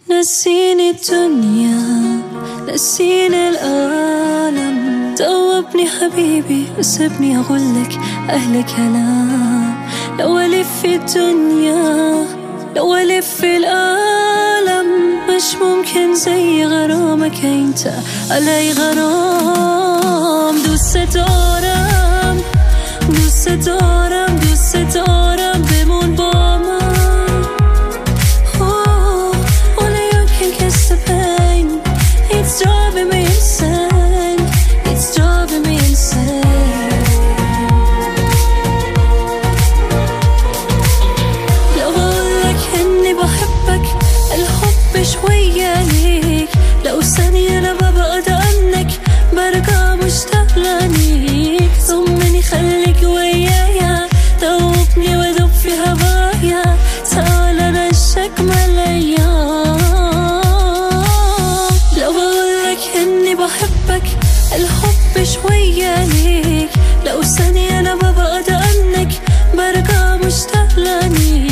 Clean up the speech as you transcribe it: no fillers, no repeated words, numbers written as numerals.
نسيني الدنيا، نسيني الألم، دوبني حبيبي وسيبني أقولك أهل كلام. لو ألف في الدنيا، لو ألف في العالم، مش ممكن زي غرامك انت علي غرام. دوست دارم، دوست دارم، دوست دارم، بمون با من. Only you can kiss the pain. It's driving me insane. It's driving me insane. لو أقولك إني بحبك، الحب شوية ليك. لو ثانية أنا ببعد عنك، برجع مشتاق لعنيك. ضمني خليك ويايا، دوبني وادوب في هوايا. تعال نعيشك مليان. لو أقولك إني بحبك، الحب شوية ليك. لو ثانية أنا ببعد عنك، برجع مشتاق لعنيك.